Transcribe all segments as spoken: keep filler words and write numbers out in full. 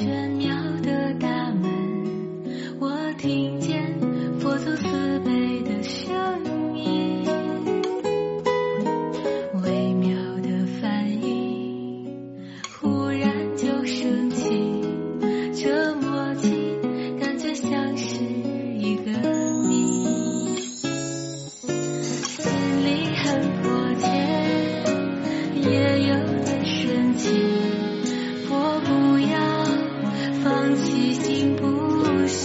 玄妙的大门，我听见佛祖慈悲的声音，微妙的反应，忽然就升起，这默契感觉像是一个谜，心里很迫切，也有点生气，佛不要放弃心不息，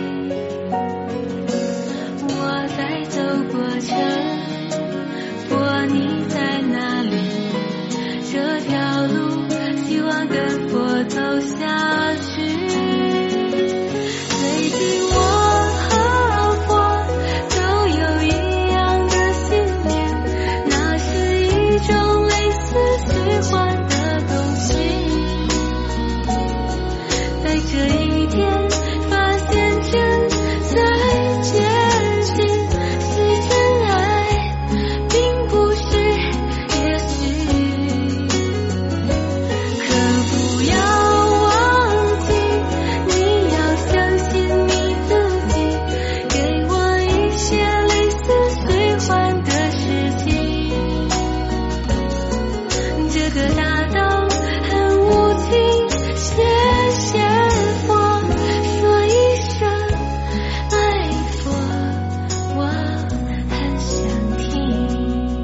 我在走过程，佛你在哪里？这条路希望跟佛走下去。最近我和佛都有一样的信念，那是一种类似虚幻的东西。在这一天发现真在接近，是真爱，并不是也许。可不要忘记，你要相信你自己，给我一些类似虚幻的事情。这个大道很无情，谢谢佛，说一声爱佛，我很想听。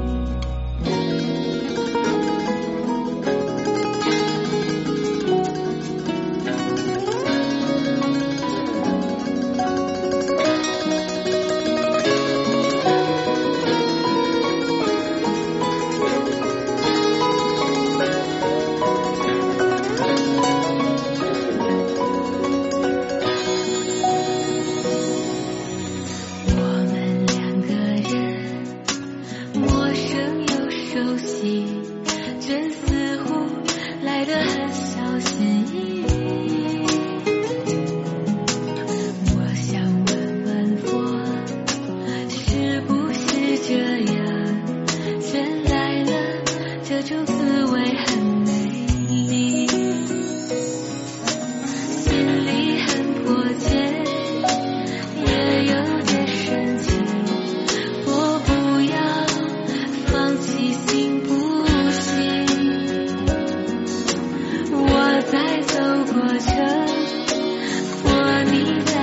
我们两个人，陌生又熟悉，真似乎来得很小心翼翼。我想问问佛，是不是这样？原来了，这种滋味很美丽，心里很迫切，也有点生气，我不要放弃心不息，我在走过程，佛你在